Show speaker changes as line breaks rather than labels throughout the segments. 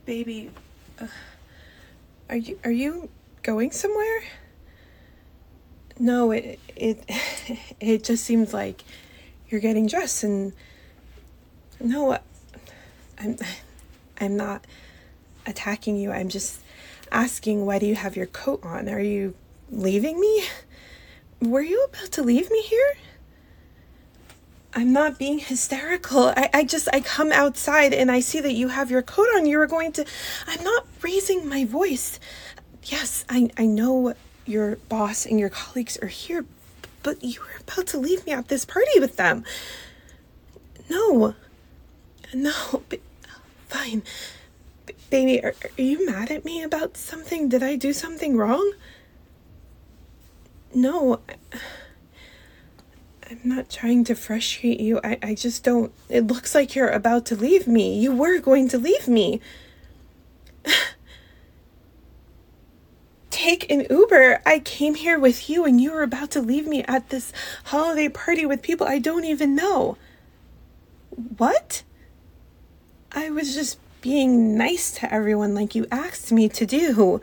Baby, are you going somewhere? No, it just seems like you're getting dressed and no, I'm I'm not attacking you. I'm just asking, why do you have your coat on? Are you leaving me? Were you about to leave me here? I'm not being hysterical. I come outside and I see that you have your coat on. You were going to... I'm not raising my voice. Yes, I know your boss and your colleagues are here, but you were about to leave me at this party with them. No. No. Fine. Baby, are you mad at me about something? Did I do something wrong? No. I'm not trying to frustrate you. I just don't... It looks like you're about to leave me. You were going to leave me. Take an Uber. I came here with you and you were about to leave me at this holiday party with people I don't even know. What? I was just being nice to everyone like you asked me to do.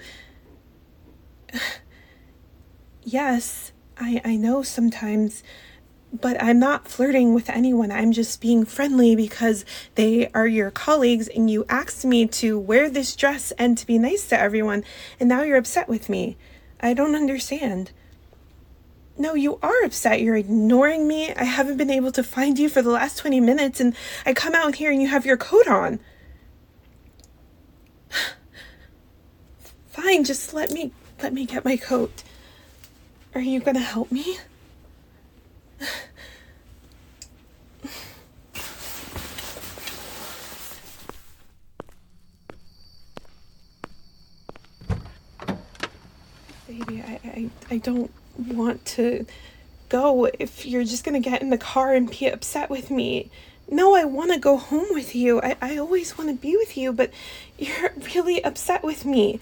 Yes, I know sometimes... But I'm not flirting with anyone. I'm just being friendly because they are your colleagues and you asked me to wear this dress and to be nice to everyone, and now you're upset with me. I don't understand. No, you are upset. You're ignoring me. I haven't been able to find you for the last 20 minutes, and I come out here and you have your coat on. Fine, just let me get my coat. Are you gonna help me? Baby, I don't want to go if you're just gonna get in the car and be upset with me. No, I want to go home with you. I always want to be with you, but you're really upset with me.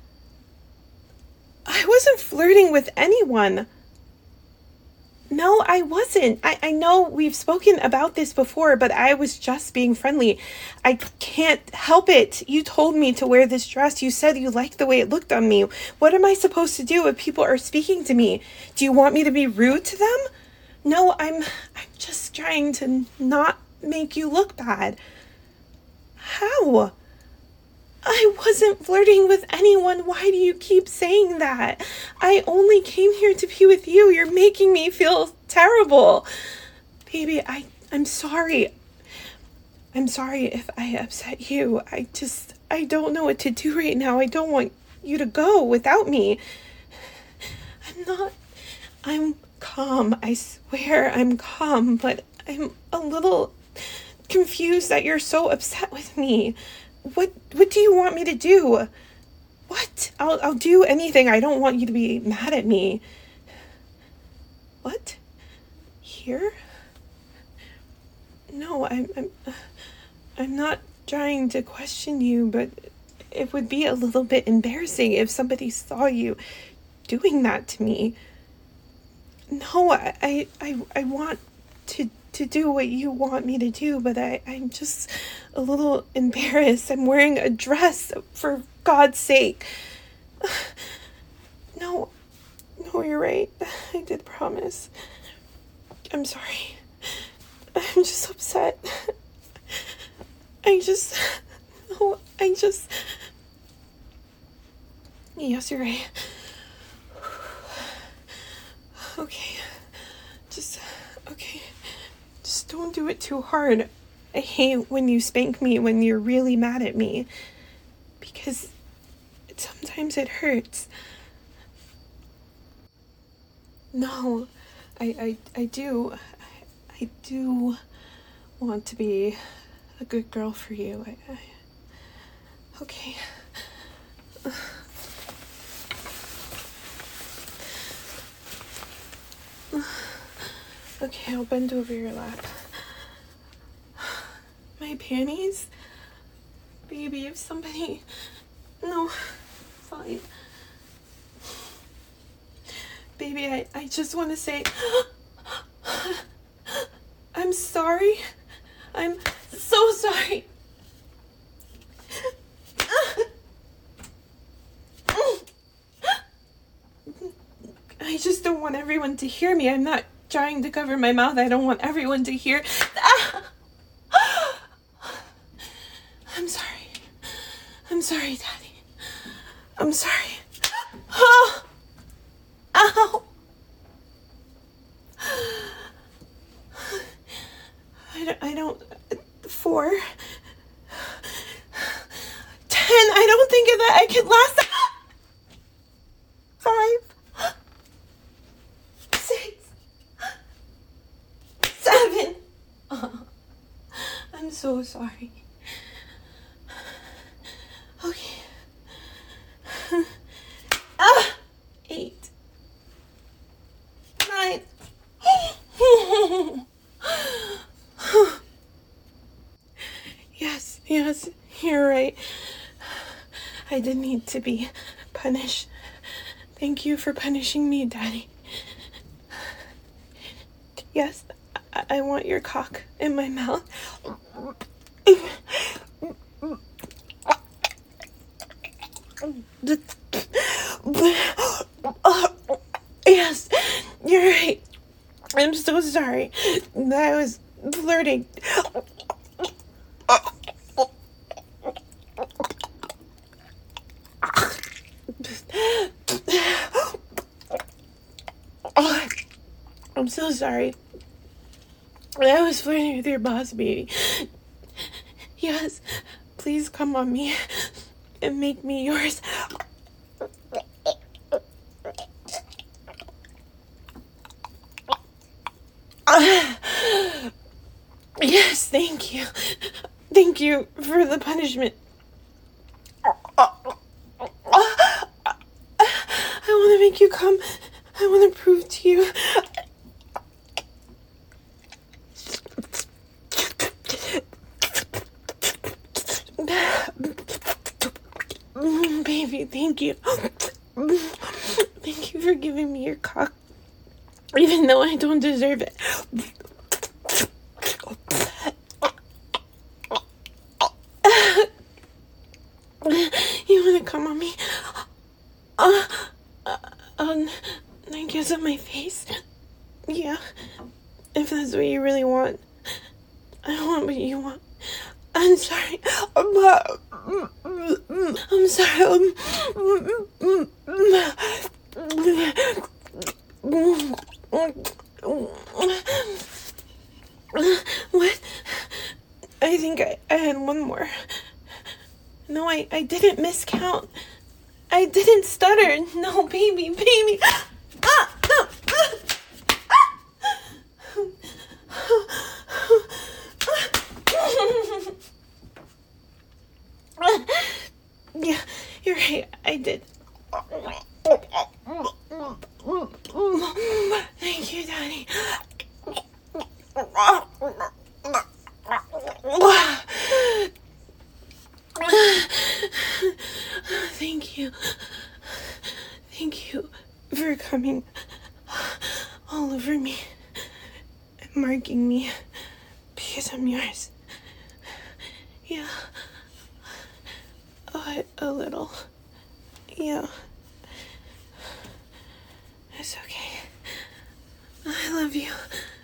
I wasn't flirting with anyone. No, I wasn't. I know we've spoken about this before, but I was just being friendly. I can't help it. You told me to wear this dress. You said you liked the way it looked on me. What am I supposed to do if people are speaking to me? Do you want me to be rude to them? No, I'm just trying to not make you look bad. How? I wasn't flirting with anyone. Why do you keep saying that? I only came here to be with you. You're making me feel terrible. Baby, I'm sorry. I'm sorry if I upset you. I don't know what to do right now. I don't want you to go without me. I'm calm. I swear I'm calm, but I'm a little confused that you're so upset with me. What do you want me to do? What? I'll do anything. I don't want you to be mad at me. What? Here? No, I'm not trying to question you, but it would be a little bit embarrassing if somebody saw you doing that to me. No, I want to do what you want me to do, but I'm just a little embarrassed. I'm wearing a dress, for God's sake. No, you're right. I did promise. I'm sorry. I'm just upset. Yes, you're right. Okay. Okay. Just don't do it too hard. I hate when you spank me when you're really mad at me. Because sometimes it hurts. No, I do. I do want to be a good girl for you. Okay. Okay, I'll bend over your lap. My panties? Baby, if somebody... No, fine. Baby, I just want to say... I'm sorry. I'm so sorry. I just don't want everyone to hear me. I'm not trying to cover my mouth. I don't want everyone to hear. Ah! I'm sorry. I'm sorry, Daddy. I'm sorry. Oh! Ow! I don't... 4... 10. I don't think that I could last... 5... 6... 7... Oh, I'm so sorry. Okay. 8... 9... Yes, you're right. I did need to be punished. Thank you for punishing me, Daddy. Yes, I want your cock in my mouth. Yes, you're right. I'm so sorry. I was flirting. I'm so sorry. I was flirting with your boss, baby. Yes, please come on me and make me yours. Yes, thank you. Thank you for the punishment. I want to make you come. I want to prove to you. Baby, thank you. Thank you for giving me your cock, even though I don't deserve it. You want to come on me? I guess on my face. Yeah, if that's what you really want. I want what you want. I'm sorry. I'm sorry. What? I think I had one more. No, I didn't miscount. I didn't stutter. No, baby. Yeah, you're right. I did. Thank you, Daddy. Thank you. Thank you for coming all over me and marking me because I'm yours. Yeah. A little. Yeah. It's okay. I love you.